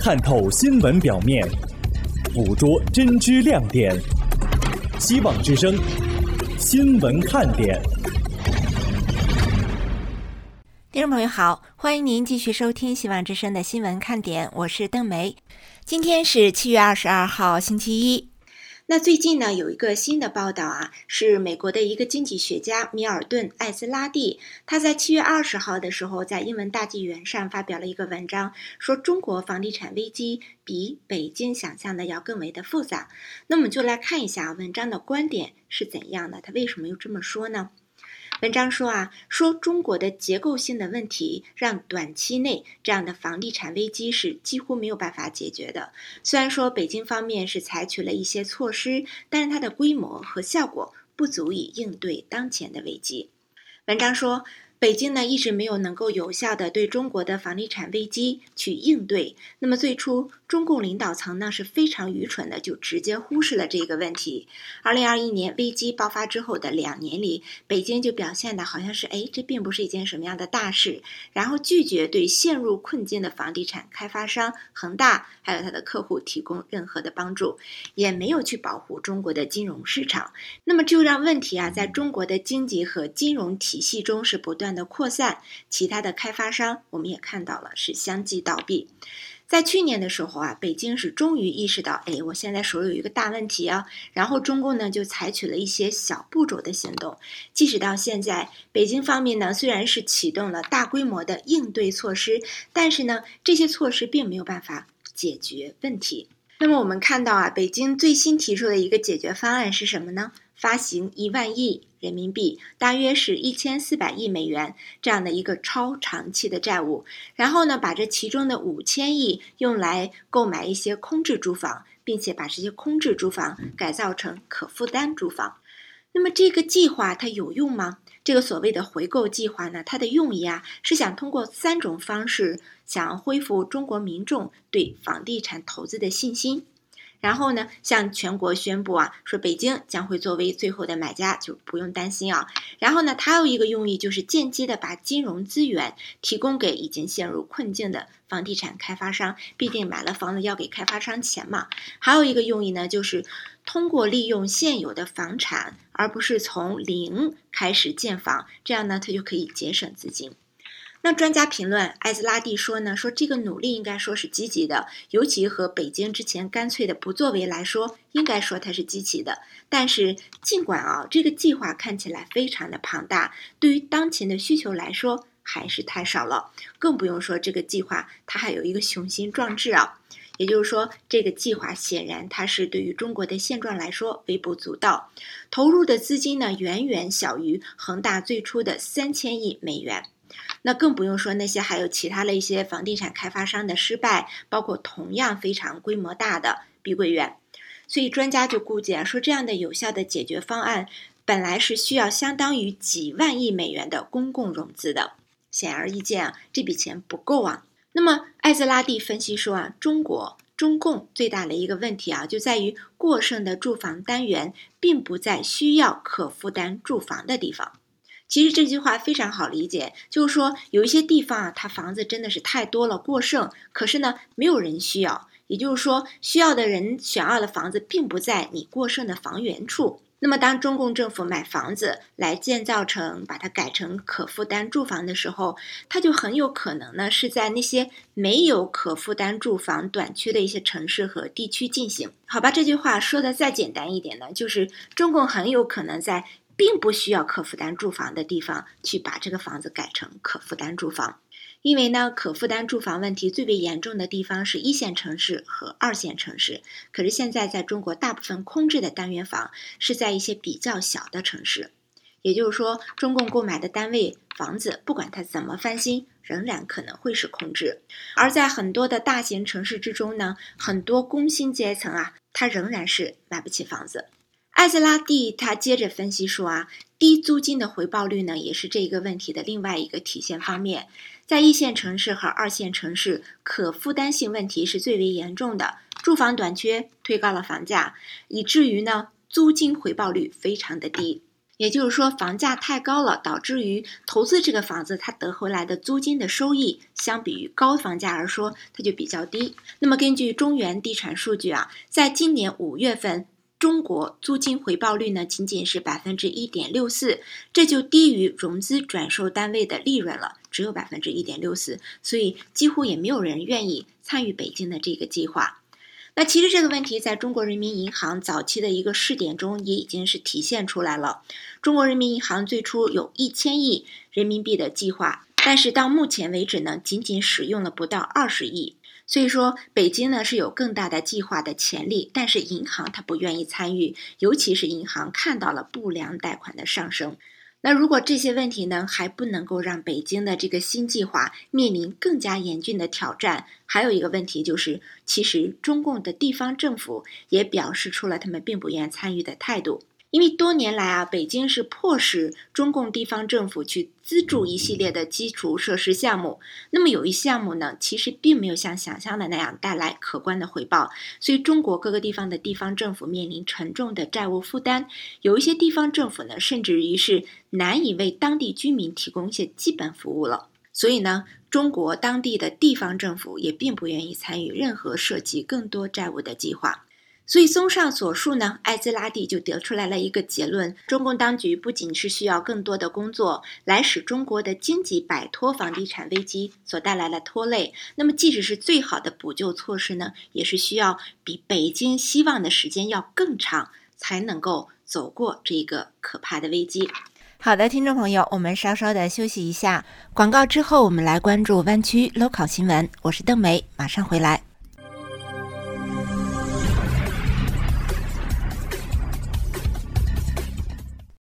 探透新闻表面，捕捉真知亮点。希望之声，新闻看点。 听众朋友好，欢迎您继续收听希望之声的新闻看点，我是邓梅。今天是7月22号星期一。那最近呢，有一个新的报道是美国的一个经济学家米尔顿·艾斯拉蒂，他在7月20号的时候在英文大纪元上发表了一个文章，说中国房地产危机比北京想象的要更为的复杂。那我们就来看一下文章的观点是怎样的，他为什么又这么说呢？文章说中国的结构性的问题让短期内这样的房地产危机是几乎没有办法解决的。虽然说北京方面是采取了一些措施，但是它的规模和效果不足以应对当前的危机。文章说北京呢一直没有能够有效的对中国的房地产危机去应对。那么最初中共领导层呢是非常愚蠢的，就直接忽视了这个问题。2021年危机爆发之后的2年里，北京就表现的好像是这并不是一件什么样的大事，然后拒绝对陷入困境的房地产开发商恒大还有他的客户提供任何的帮助，也没有去保护中国的金融市场。那么就让问题在中国的经济和金融体系中是不断的扩散，其他的开发商我们也看到了是相继倒闭。在去年的时候北京是终于意识到我现在手里有一个大问题然后中共呢就采取了一些小步骤的行动。即使到现在，北京方面呢虽然是启动了大规模的应对措施，但是呢这些措施并没有办法解决问题。那么我们看到北京最新提出的一个解决方案是什么呢？发行1万亿人民币，大约是1400亿美元这样的一个超长期的债务，然后呢把这其中的5000亿用来购买一些空置住房，并且把这些空置住房改造成可负担住房。那么这个计划它有用吗？这个所谓的回购计划呢，它的用意是想通过3种方式想恢复中国民众对房地产投资的信心。然后呢向全国宣布说北京将会作为最后的买家，就不用担心然后呢它有一个用意，就是间接的把金融资源提供给已经陷入困境的房地产开发商，毕竟买了房子要给开发商钱嘛。还有一个用意呢，就是通过利用现有的房产，而不是从零开始建房，这样呢它就可以节省资金。那专家评论艾斯拉蒂说这个努力应该说是积极的，尤其和北京之前干脆的不作为来说，应该说它是积极的。但是尽管这个计划看起来非常的庞大，对于当前的需求来说还是太少了，更不用说这个计划它还有一个雄心壮志也就是说这个计划显然它是对于中国的现状来说微不足道，投入的资金呢远远小于恒大最初的3000亿美元。那更不用说那些还有其他的一些房地产开发商的失败，包括同样非常规模大的碧桂园。所以专家就估计说这样的有效的解决方案本来是需要相当于几万亿美元的公共融资的，显而易见这笔钱不够那么艾斯拉蒂分析说中共最大的一个问题就在于过剩的住房单元并不在需要可负担住房的地方。其实这句话非常好理解，就是说有一些地方它房子真的是太多了，过剩，可是呢没有人需要，也就是说需要的人想要的房子并不在你过剩的房源处。那么当中共政府买房子来建造成把它改成可负担住房的时候，它就很有可能呢是在那些没有可负担住房短缺的一些城市和地区进行。好吧，这句话说的再简单一点呢，就是中共很有可能在并不需要可负担住房的地方去把这个房子改成可负担住房。因为呢可负担住房问题最为严重的地方是1线城市和2线城市，可是现在在中国大部分空置的单元房是在一些比较小的城市，也就是说中共购买的单位房子不管它怎么翻新仍然可能会是空置。而在很多的大型城市之中呢，很多工薪阶层它仍然是买不起房子。艾斯拉蒂他接着分析说低租金的回报率呢也是这个问题的另外一个体现方面。在1线城市和2线城市，可负担性问题是最为严重的，住房短缺推高了房价，以至于呢租金回报率非常的低。 也就是说房价太高了，导致于投资这个房子它得回来的租金的收益相比于高房价而说它就比较低。那么根据中原地产数据啊，在今年5月份中国租金回报率呢仅仅是 1.64%， 这就低于融资转售单位的利润了，只有 1.64%， 所以几乎也没有人愿意参与北京的这个计划。那其实这个问题在中国人民银行早期的一个试点中也已经是体现出来了。中国人民银行最初有1000亿人民币的计划，但是到目前为止呢，仅仅使用了不到20亿。所以说北京呢是有更大的计划的潜力，但是银行它不愿意参与，尤其是银行看到了不良贷款的上升。那如果这些问题呢还不能够让北京的这个新计划面临更加严峻的挑战，还有一个问题就是，其实中共的地方政府也表示出了他们并不愿参与的态度。因为多年来啊，北京是迫使中共地方政府去资助一系列的基础设施项目，那么有一项目呢，其实并没有像想象的那样带来可观的回报，所以中国各个地方的地方政府面临沉重的债务负担，有一些地方政府呢，甚至于是难以为当地居民提供一些基本服务了。所以呢，中国当地的地方政府也并不愿意参与任何涉及更多债务的计划。所以综上所述呢，艾兹拉蒂就得出来了一个结论，中共当局不仅是需要更多的工作来使中国的经济摆脱房地产危机所带来的拖累，那么即使是最好的补救措施呢，也是需要比北京希望的时间要更长，才能够走过这个可怕的危机。好的，听众朋友，我们稍稍的休息一下，广告之后我们来关注湾区 local 新闻，我是邓梅，马上回来。